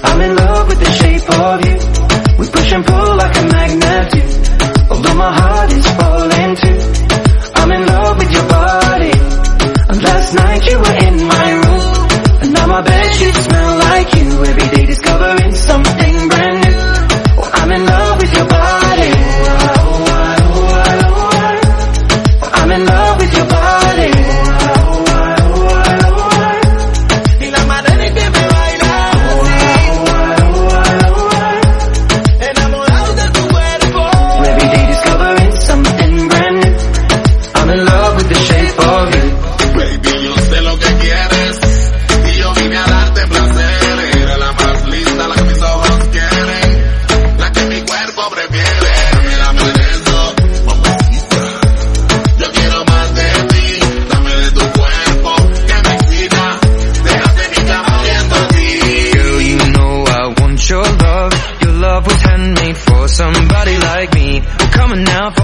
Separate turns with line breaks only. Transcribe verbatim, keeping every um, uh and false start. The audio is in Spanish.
I'm in love with the shape of you. We push and pull like a magnet do. Although my heart is falling too. I'm in love with your body. And last night you were in my room. And now my bedsheets smell like you. Every day discovering something brand new. Oh, I'm in love with your body. I'm in love with your body.
Y la manera en que me bailas así, enamorado de tu cuerpo.
Every day discovering something brand new. I'm in love with the shape of you.
Baby, yo sé lo que quieres y yo vine a darte placer. Eres la más linda, la que mis ojos quieren, la que mi cuerpo prefiere. Dame, dame de eso, mamacita. Yo quiero más de ti. Dame de tu cuerpo que me excita. Déjate mi cama viendo a ti.
Girl, you know I want your love. Your love was handmade for somebody like me. Well, come on now,